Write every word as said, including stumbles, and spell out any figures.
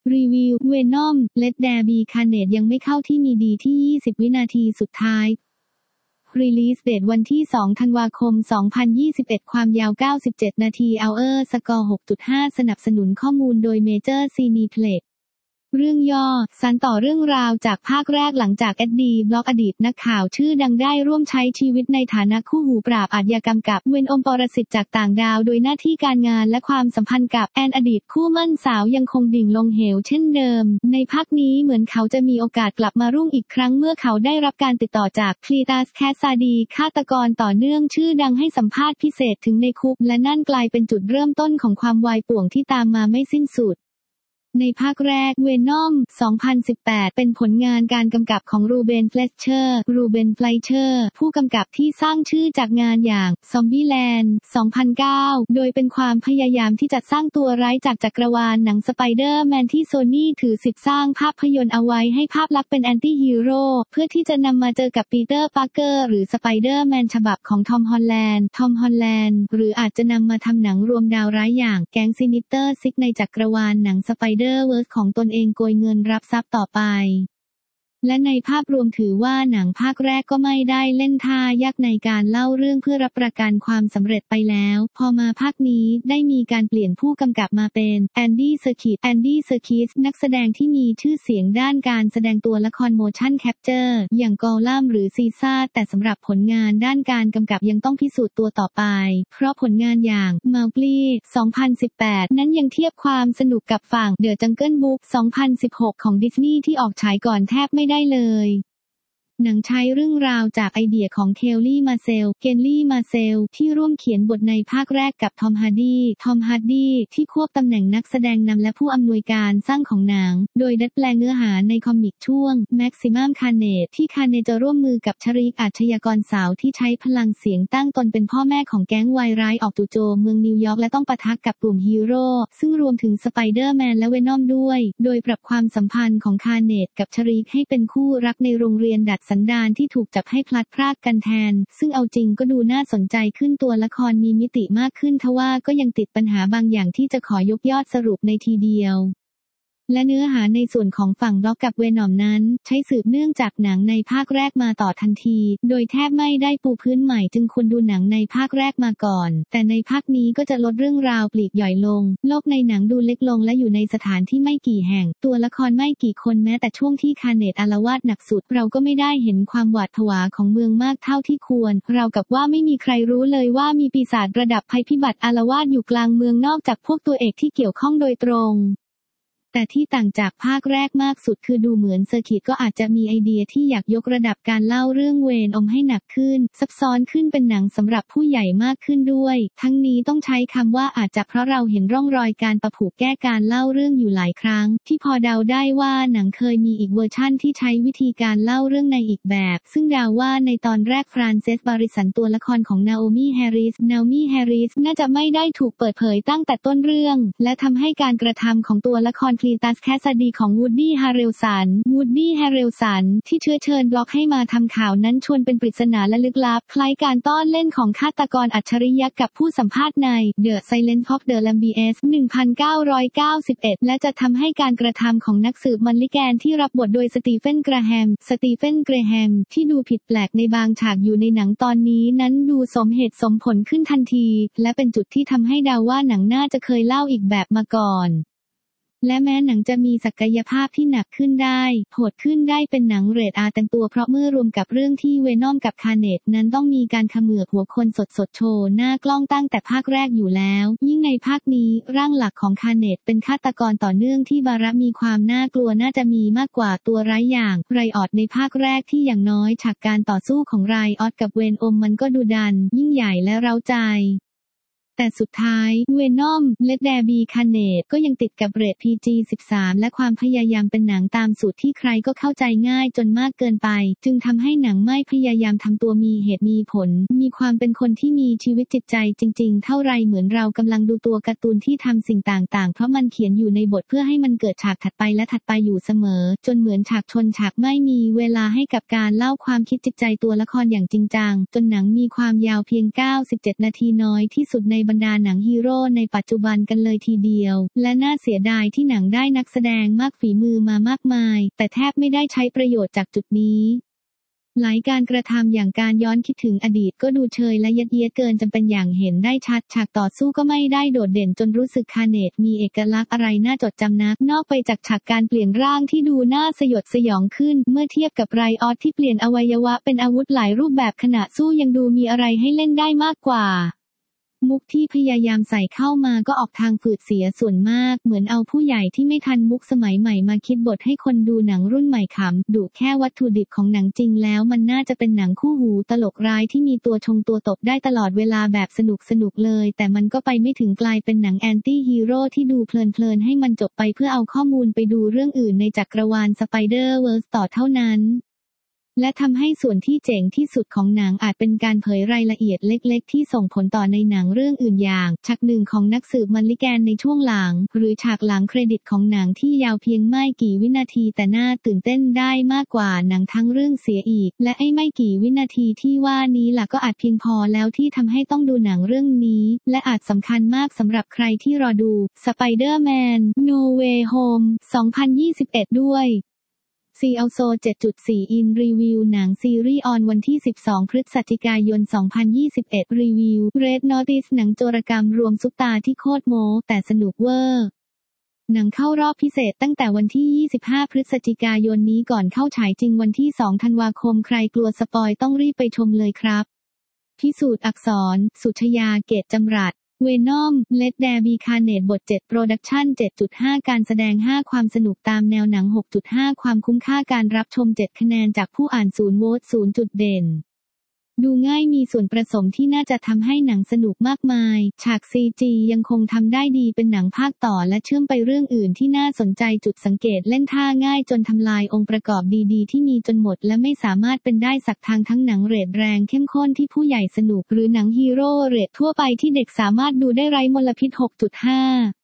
รีวิว Venom Let There Be Carnage ยังไม่เข้าที่มีดีที่ยี่สิบวินาทีสุดท้าย Release Date วันที่สองธันวาคมสองพันยี่สิบเอ็ดความยาวเก้าสิบเจ็ดนาที Hour Score หกจุดห้า สนับสนุนข้อมูลโดย Major Cineplexเรื่องย่อสานต่อเรื่องราวจากภาคแรกหลังจากแอดดีบล็อกอดีตนักข่าวชื่อดังได้ร่วมใช้ชีวิตในฐานะคู่หูปราบอาชญากรรมกับเวนอมปรสิตจากต่างดาวโดยหน้าที่การงานและความสัมพันธ์กับแอนอดีตคู่มั่นสาวยังคงดิ่งลงเหวเช่นเดิมในภาคนี้เหมือนเขาจะมีโอกาสกลับมารุ่งอีกครั้งเมื่อเขาได้รับการติดต่อจากคลีตัสแคสซาดีฆาตกรต่อเนื่องชื่อดังให้สัมภาษณ์พิเศษถึงในคุกและนั่นกลายเป็นจุดเริ่มต้นของความวายป่วงที่ตามมาไม่สิ้นสุดในภาคแรก Venom สองพันสิบแปด เป็นผลงานการกำกับของรูเบน เฟลเชอร์ รูเบน ไฟลเชอร์ ผู้กำกับที่สร้างชื่อจากงานอย่าง Zombieland สองพันเก้า โดยเป็นความพยายามที่จะสร้างตัวร้ายจากจักรวาลหนังสไปเดอร์แมนที่โซนี่ถือสิทธิ์สร้างภาพยนตร์เอาไว้ให้ภาพลักษณ์เป็นแอนตี้ฮีโร่เพื่อที่จะนำมาเจอกับปีเตอร์ ปาร์เกอร์หรือสไปเดอร์แมนฉบับของทอม ฮอลแลนด์ ทอม ฮอลแลนด์ หรืออาจจะนำมาทำหนังรวมดาวร้ายอย่างแก๊งซินิสเตอร์ซิกในจักรวาลหนังสไปเดอร์เวิร์สของตนเองโกยเงินรับทรัพย์ต่อไปและในภาพรวมถือว่าหนังภาคแรกก็ไม่ได้เล่นท่ายากในการเล่าเรื่องเพื่อรับประกันความสำเร็จไปแล้วพอมาภาคนี้ได้มีการเปลี่ยนผู้กำกับมาเป็นแอนดี้ เซอร์คิส แอนดี้ เซอร์คิสนักแสดงที่มีชื่อเสียงด้านการแสดงตัวละคร motion capture อย่างกอลัมหรือซีซ่าแต่สำหรับผลงานด้านการกำกับยังต้องพิสูจน์ตัวต่อไปเพราะผลงานอย่างมัลกลีสองพันสิบแปดนั้นยังเทียบความสนุกกับฝั่ง The Jungle Book สองพันสิบหกของดิสนีย์ที่ออกฉายก่อนแทบไม่ได้เลยหนังใช้เรื่องราวจากไอเดียของเคลลี่ มาเซล เคนลี่ มาเซลที่ร่วมเขียนบทในภาคแรกกับทอม ฮาร์ดี ทอม ฮาร์ดีที่ควบตำแหน่งนักแสดงนำและผู้อำนวยการสร้างของหนังโดยดัดแปลงเนื้อหาในคอมิกช่วง Maximum Carnage ที่คาร์เนจจะร่วมมือกับชริกอาชญากรสาวที่ใช้พลังเสียงตั้งตนเป็นพ่อแม่ของแก๊งวายร้ายออกจู่โจมเมืองนิวยอร์กและต้องปะทะกับกลุ่มฮีโร่ซึ่งรวมถึงสไปเดอร์แมนและเวนอมด้วยโดยปรับความสัมพันธ์ของคาร์เนจกับชริกให้เป็นคู่รักในโรงเรียนดัดสันดานที่ถูกจับให้พลัดพรากกันแทนซึ่งเอาจริงก็ดูน่าสนใจขึ้นตัวละครมีมิติมากขึ้นทว่าก็ยังติดปัญหาบางอย่างที่จะขอยกยอดสรุปในทีเดียวและเนื้อหาในส่วนของฝั่งบล็อกกับเวนอมนั้นใช้สืบเนื่องจากหนังในภาคแรกมาต่อทันทีโดยแทบไม่ได้ปูพื้นใหม่จึงควรดูหนังในภาคแรกมาก่อนแต่ในภาคนี้ก็จะลดเรื่องราวปลีกย่อยลงโลกในหนังดูเล็กลงและอยู่ในสถานที่ไม่กี่แห่งตัวละครไม่กี่คนแม้แต่ช่วงที่คาร์เนจอาละวาดหนักสุดเราก็ไม่ได้เห็นความหวาดผวาของเมืองมากเท่าที่ควรเรากับว่าไม่มีใครรู้เลยว่ามีปีศาจระดับภัยพิบัติอาละวาดอยู่กลางเมืองนอกจากพวกตัวเอกที่เกี่ยวข้องโดยตรงแต่ที่ต่างจากภาคแรกมากสุดคือดูเหมือนเซอร์คิตก็อาจจะมีไอเดียที่อยากยกระดับการเล่าเรื่องเวนอมให้หนักขึ้นซับซ้อนขึ้นเป็นหนังสำหรับผู้ใหญ่มากขึ้นด้วยทั้งนี้ต้องใช้คำว่าอาจจะเพราะเราเห็นร่องรอยการประผูกแก้การเล่าเรื่องอยู่หลายครั้งที่พอเดาได้ว่าหนังเคยมีอีกเวอร์ชั่นที่ใช้วิธีการเล่าเรื่องในอีกแบบซึ่งเดาว่าในตอนแรกฟรานเซส บาริสันตัวละครของนาโอมี่ แฮร์ริส นาโอมี่ แฮร์ริสน่าจะไม่ได้ถูกเปิดเผยตั้งแต่ต้นเรื่องและทำให้การกระทำของตัวละครคลีตัสแคสซาดีของวูดดี้ ฮาเรลสัน วูดดี้ ฮาเรลสันที่เชื้อเชิญบล็อกให้มาทำข่าวนั้นชวนเป็นปริศนาและลึกลับคล้ายการต้อนเล่นของฆาตกรอัจฉริยะกับผู้สัมภาษณ์ใน The Silence of the Lambs หนึ่งพันเก้าร้อยเก้าสิบเอ็ด และจะทำให้การกระทำของนักสืบมอลลิแกนที่รับบทโดยสตีเฟน เกรแฮม สตีเฟน เกรแฮมที่ดูผิดแปลกในบางฉากอยู่ในหนังตอนนี้นั้นดูสมเหตุสมผลขึ้นทันทีและเป็นจุดที่ทำให้เดาว่าหนังน่าจะเคยเล่าอีกแบบมาก่อนและแม้หนังจะมีศักยภาพที่หนักขึ้นได้โหดขึ้นได้เป็นหนังเรท อาร์ เต็มตัวเพราะเมื่อรวมกับเรื่องที่เวนอมกับคาร์เนจนั้นต้องมีการเขมือบหัวคนสดๆโชว์หน้ากล้องตั้งแต่ภาคแรกอยู่แล้วยิ่งในภาคนี้ร่างหลักของคาร์เนจเป็นฆาตกรต่อเนื่องที่บาระมีความน่ากลัวน่าจะมีมากกว่าตัวร้ายอย่างไรออดในภาคแรกที่อย่างน้อยฉากการต่อสู้ของไรออดกับเวนอมมันก็ดุดันยิ่งใหญ่และเร้าใจแต่สุดท้าย Venom Let There Be Carnage ก็ยังติดกับเรท พี จี สิบสาม และความพยายามเป็นหนังตามสูตรที่ใครก็เข้าใจง่ายจนมากเกินไปจึงทำให้หนังไม่พยายามทำตัวมีเหตุมีผลมีความเป็นคนที่มีชีวิตจิตใจจริงๆเท่าไรเหมือนเรากำลังดูตัวการ์ตูนที่ทำสิ่งต่างๆเพราะมันเขียนอยู่ในบทเพื่อให้มันเกิดฉากถัดไปและถัดไปอยู่เสมอจนเหมือนฉากชนฉากไม่มีเวลาให้กับการเล่าความคิดจิตใจตัวละครอย่างจริงจังจนหนังมีความยาวเพียงเก้าสิบเจ็ดนาทีน้อยที่สุดในบรรดาหนังฮีโร่ในปัจจุบันกันเลยทีเดียวและน่าเสียดายที่หนังได้นักแสดงมากฝีมือมามากมายแต่แทบไม่ได้ใช้ประโยชน์จากจุดนี้หลายการกระทำอย่างการย้อนคิดถึงอดีตก็ดูเชยและยัดเยียดเกินจำเป็นอย่างเห็นได้ชัดฉากต่อสู้ก็ไม่ได้โดดเด่นจนรู้สึกคาเนตมีเอกลักษณ์อะไรน่าจดจำนักนอกไปจากฉากการเปลี่ยนร่างที่ดูน่าสยดสยองขึ้นเมื่อเทียบกับไรออสที่เปลี่ยนอวัยวะเป็นอาวุธหลายรูปแบบขณะสู้ยังดูมีอะไรให้เล่นได้มากกว่ามุกที่พยายามใส่เข้ามาก็ออกทางฝืดเสียส่วนมากเหมือนเอาผู้ใหญ่ที่ไม่ทันมุกสมัยใหม่มาคิดบทให้คนดูหนังรุ่นใหม่ขำดุแค่วัตถุดิบของหนังจริงแล้วมันน่าจะเป็นหนังคู่หูตลกร้ายที่มีตัวชงตัวตบได้ตลอดเวลาแบบสนุกสนุกเลยแต่มันก็ไปไม่ถึงกลายเป็นหนังแอนตี้ฮีโร่ที่ดูเพลินๆให้มันจบไปเพื่อเอาข้อมูลไปดูเรื่องอื่นในจักรวาลสไปเดอร์เวิร์สต่อเท่านั้นและทำให้ส่วนที่เจ๋งที่สุดของหนังอาจเป็นการเผยรายละเอียดเล็กๆที่ส่งผลต่อในหนังเรื่องอื่นอย่างฉากหนึ่งของนักสืบมัลลิแกนในช่วงหลังหรือฉากหลังเครดิตของหนังที่ยาวเพียงไม่กี่วินาทีแต่น่าตื่นเต้นได้มากกว่าหนังทั้งเรื่องเสียอีกและไอ้ไม่กี่วินาทีที่ว่านี้ล่ะก็อาจเพียงพอแล้วที่ทำให้ต้องดูหนังเรื่องนี้และอาจสำคัญมากสำหรับใครที่รอดู Spider-Man No Way Home สองพันยี่สิบเอ็ด ด้วยซีอัลโซ เจ็ดจุดสี่ อินรีวิวหนังซีรีส์ออนวันที่สิบสองพฤศจิกายนสองพันยี่สิบเอ็ดรีวิว Red Notice หนังโจรกรรมรวมซุปตาที่โคตรโม้แต่สนุกเวอร์หนังเข้ารอบพิเศษตั้งแต่วันที่ยี่สิบห้าพฤศจิกายนนี้ก่อนเข้าฉายจริงวันที่สองธันวาคมใครกลัวสปอยต้องรีบไปชมเลยครับพิสูจน์อักษรสุชยาเกตจำรัดเวนอม Let There Be Carnage บท เจ็ด โปรดักชั่น เจ็ดจุดห้า การแสดง ห้า ความสนุกตามแนวหนัง หกจุดห้า ความคุ้มค่าการรับชม เจ็ด คะแนนจากผู้อ่านศูนย์โหวต ศูนย์ จุดเด่นดูง่ายมีส่วนผสมที่น่าจะทำให้หนังสนุกมากมายฉาก ซี จี ยังคงทำได้ดีเป็นหนังภาคต่อและเชื่อมไปเรื่องอื่นที่น่าสนใจจุดสังเกตเล่นท่าง่ายจนทำลายองค์ประกอบดีๆที่มีจนหมดและไม่สามารถเป็นได้สักทางทั้งหนังเรทแรงเข้มข้นที่ผู้ใหญ่สนุกหรือหนังฮีโร่เรททั่วไปที่เด็กสามารถดูได้ไร้มลพิษ หกจุดห้า